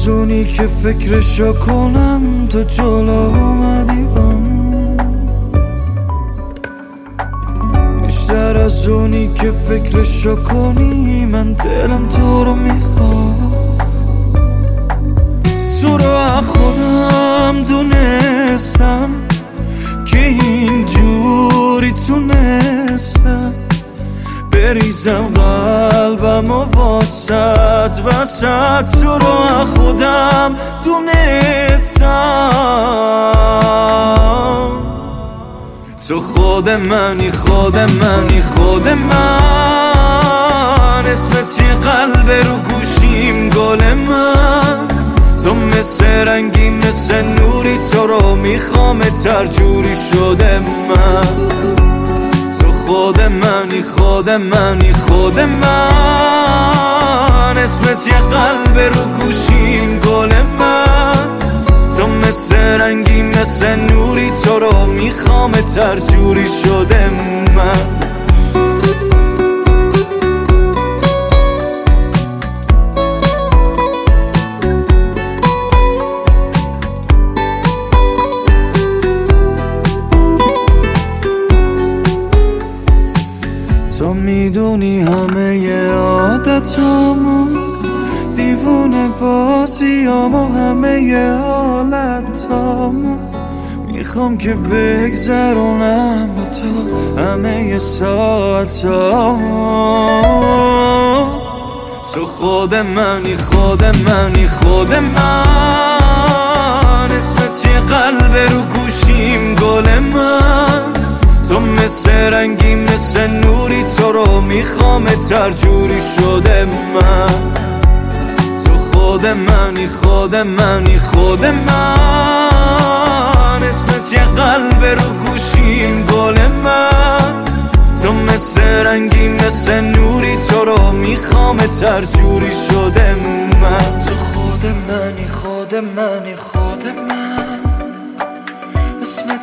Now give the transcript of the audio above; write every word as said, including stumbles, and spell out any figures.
از اونی که فکرشو کنم تو جلو اومدی بام، بیشتر از اونی که فکرشو کنی من دلم تو رو میخواد. تو رو از خودم دونستم که اینجوری تونستم بریزم قلبم و واسد وسط. تو رو از خودم دونستم تو خود منی، خود منی، خود من. اسمت یه قلب رو گوشیم گل من، تو مثل رنگی مثل نوری، تو رو میخوام ترجوری شده من. تو خود منی، خود منی، خود من. اسمت یه قلب رو گوشیم گل من، تو مثل رنگی مثل نوری، تو رو میخوام ترجوری شده من. تو میدونی همه عادتامو، دیوونه بازیامو، همه حالتامو میخوام که بگذرونم با تو همه ساعتامو. تو خود منی، خود منی، خود من. اسمت یه قلب رو گوشیم گل من، تو مثل رنگی مثل نوری، تو رو میخوام ترجوری شده من. تو خود منی، خود منی، خود من. اسمت یه قلب رو گوشیم گل من، تو مثل رنگی مثل نوری، تو رو میخوام ترجوری شده من. تو خود منی، خود منی، خود من. اسمت